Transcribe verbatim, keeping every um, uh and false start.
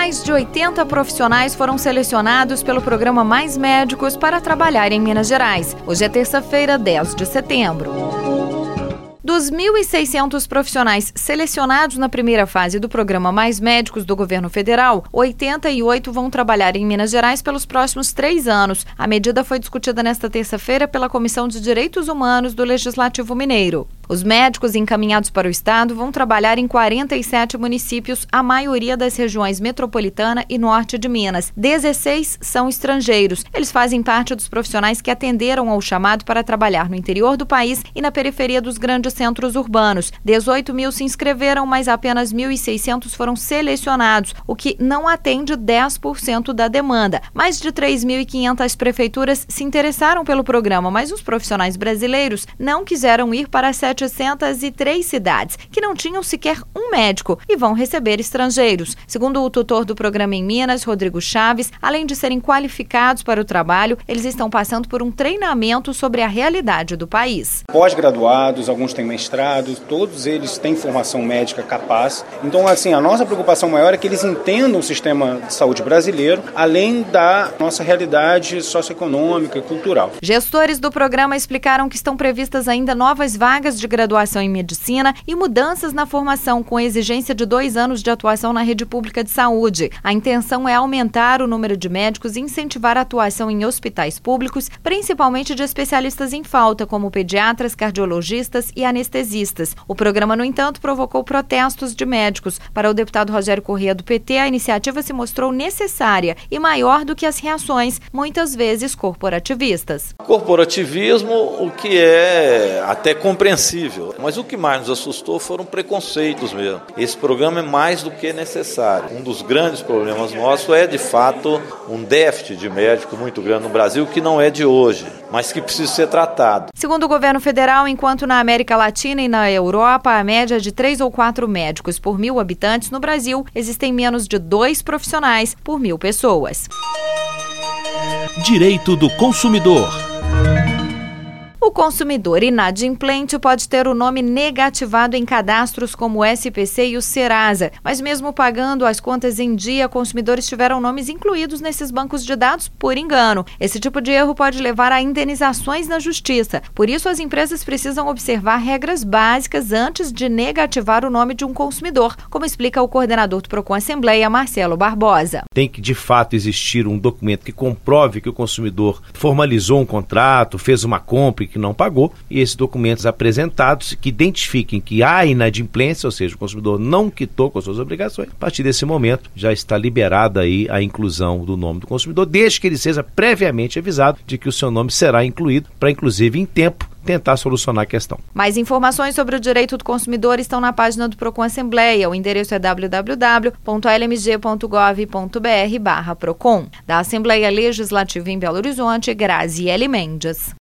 Mais de oitenta profissionais foram selecionados pelo programa Mais Médicos para trabalhar em Minas Gerais. Hoje é terça-feira, dez de setembro. Dos mil e seiscentos profissionais selecionados na primeira fase do programa Mais Médicos do governo federal, oitenta e oito vão trabalhar em Minas Gerais pelos próximos três anos. A medida foi discutida nesta terça-feira pela Comissão de Direitos Humanos do Legislativo Mineiro. Os médicos encaminhados para o estado vão trabalhar em quarenta e sete municípios, a maioria das regiões metropolitana e norte de Minas. dezesseis são estrangeiros. Eles fazem parte dos profissionais que atenderam ao chamado para trabalhar no interior do país e na periferia dos grandes centros urbanos. dezoito mil se inscreveram, mas apenas mil e seiscentos foram selecionados, o que não atende dez por cento da demanda. Mais de três mil e quinhentas prefeituras se interessaram pelo programa, mas os profissionais brasileiros não quiseram ir para setecentas e três cidades, que não tinham sequer um médico e vão receber estrangeiros. Segundo o tutor do programa em Minas, Rodrigo Chaves, além de serem qualificados para o trabalho, eles estão passando por um treinamento sobre a realidade do país. Pós-graduados, alguns têm mestrado, todos eles têm formação médica capaz. Então, assim, a nossa preocupação maior é que eles entendam o sistema de saúde brasileiro, além da nossa realidade socioeconômica e cultural. Gestores do programa explicaram que estão previstas ainda novas vagas de graduação em medicina e mudanças na formação, com exigência de dois anos de atuação na rede pública de saúde. A intenção é aumentar o número de médicos e incentivar a atuação em hospitais públicos, principalmente de especialistas em falta, como pediatras, cardiologistas e anestesistas. O programa, no entanto, provocou protestos de médicos. Para o deputado Rogério Corrêa, do P T, a iniciativa se mostrou necessária e maior do que as reações, muitas vezes corporativistas. Corporativismo, o que é até compreensível, mas o que mais nos assustou foram preconceitos mesmo. Esse programa é mais do que necessário. Um dos grandes problemas nossos é, de fato, um déficit de médico muito grande no Brasil, que não é de hoje, mas que precisa ser tratado. Segundo o governo federal, enquanto na América Latina e na Europa a média é de três ou quatro médicos por mil habitantes, no Brasil existem menos de dois profissionais por mil pessoas. Direito do consumidor. O consumidor inadimplente pode ter o nome negativado em cadastros como o S P C e o Serasa, mas mesmo pagando as contas em dia, consumidores tiveram nomes incluídos nesses bancos de dados por engano. Esse tipo de erro pode levar a indenizações na justiça. Por isso, as empresas precisam observar regras básicas antes de negativar o nome de um consumidor, como explica o coordenador do Procon Assembleia, Marcelo Barbosa. Tem que, de fato, existir um documento que comprove que o consumidor formalizou um contrato, fez uma compra e que não pagou, e esses documentos apresentados que identifiquem que há inadimplência, ou seja, o consumidor não quitou com as suas obrigações. A partir desse momento já está liberada aí a inclusão do nome do consumidor, desde que ele seja previamente avisado de que o seu nome será incluído, para inclusive em tempo tentar solucionar a questão. Mais informações sobre o direito do consumidor estão na página do Procon Assembleia. O endereço é w w w ponto l m g ponto gov ponto b r barra Procon. Da Assembleia Legislativa em Belo Horizonte, Graziele Mendes.